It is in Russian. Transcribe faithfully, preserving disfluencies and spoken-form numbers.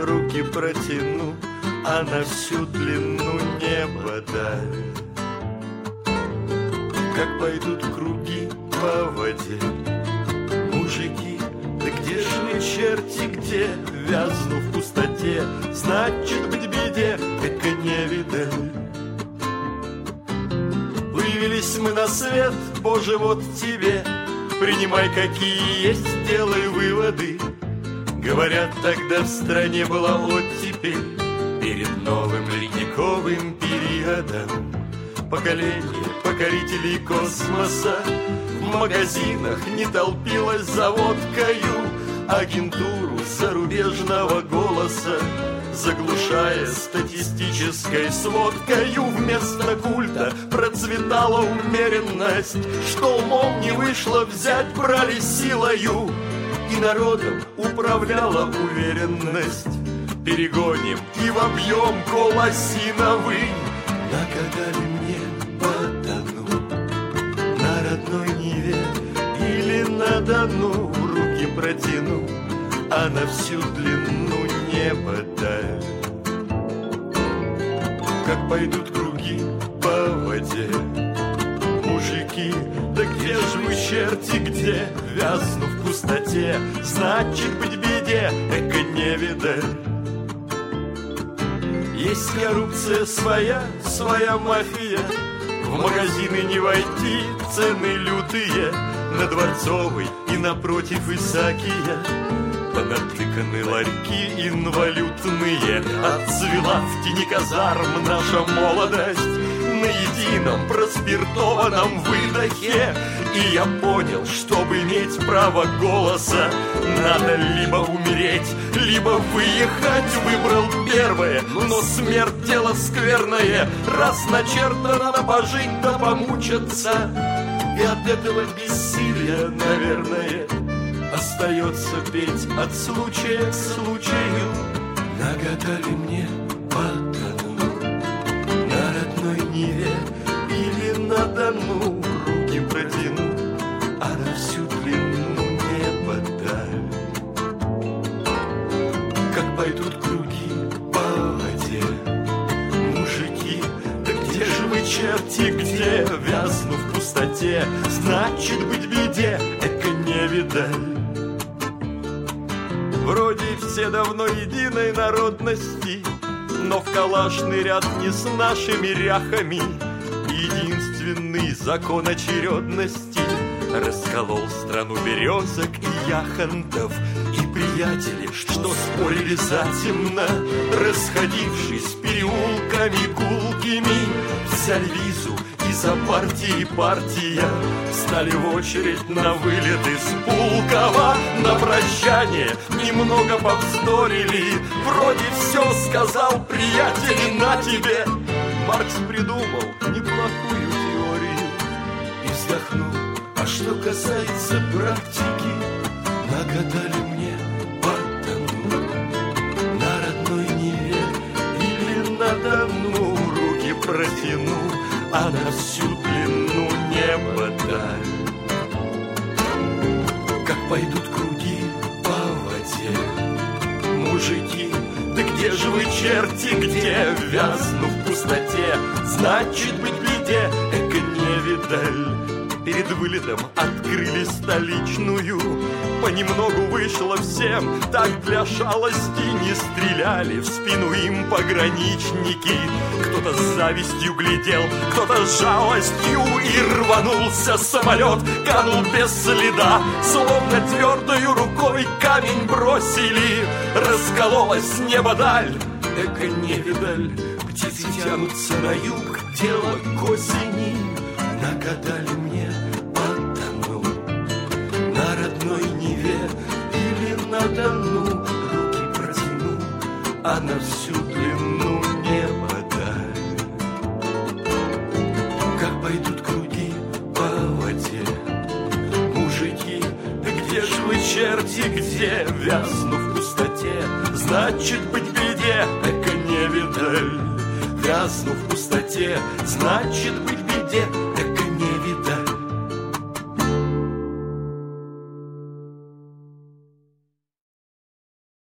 руки протяну, а на всю длину неба даль. Как пойдут круги по воде мужики, да где ж вы, черти, где? Вязну в пустоте, значит быть беде, эко не видали. Появились мы на свет, Боже, вот тебе, принимай, какие есть, делай выводы. Говорят, тогда в стране была оттепель перед новым ледниковым периодом. Поколение покорителей космоса в магазинах не толпилось за водкою, агентуру зарубежного голоса заглушая статистической сводкою. Вместо культа процветала умеренность, что умом не вышло взять, брали силою, и народом управляла уверенность. Перегоним и вобьем колосиновый. Нагадали мне потону на родной Неве или на Дону, руки протяну, а на всю длину неба даль. Как пойдут круги по воде мужики, да где ж вы, черти, где? Вязну в пустоте, значит быть беде, эко не видаль. Есть коррупция своя, своя мафия, в магазины не войти, цены лютые, на Дворцовой и напротив Исаакия понатыканы ларьки инвалютные. Отцвела в тени казарм наша молодость на едином проспиртованном выдохе. И я понял, чтобы иметь право голоса, надо либо умереть, либо выехать. Выбрал первое, но смерть дело скверное, раз начертано, надо пожить да помучаться. И от этого бессилия, наверное, остается петь от случая к случаю. Нагадали мне потону на родной Неве или на Дону, руки протяну, а на всю длину неба даль. Как пойдут круги по воде мужики, да где же вы, черти, где? Вязну в пустоте, значит быть беде, эко не видаль. Вроде все давно единой народности, но в калашный ряд не с нашими ряхами. Единственный закон очередности расколол страну березок и яхонтов. И приятели, что спорили затемно, расходившись переулками гулкими, взяли визу и за партией партия стали в очередь на вылет из Пулково. На прощание немного повздорили, вроде все сказал приятель, на тебе. Маркс придумал неплохую теорию и вздохнул. А что касается практики, нагадали мне потону на родной Неве или на Дону, руки протяну, а на всю длину неба даль. Как пойдут круги по воде мужики, да где же вы, черти, где? Вязну в пустоте, значит быть беде, эко не видаль. Перед вылетом открыли столичную, понемногу вышло всем, так для шалости не стреляли в спину им пограничники. Кто-то с завистью глядел, кто-то с жалостью, и рванулся самолет, канул без следа, словно твердою рукой камень бросили. Раскололось небо даль, эко не видаль. Птицы тянутся на юг, дело к осени. Нагадали мне потону на родной Неве или на Дону, руки протяну, а на всю длину неба даль. Как пойдут круги по воде мужики, да где ж вы, черти, где? Вязну в пустоте, значит быть беде, эко не видаль. Вязну в пустоте, значит быть беде, эко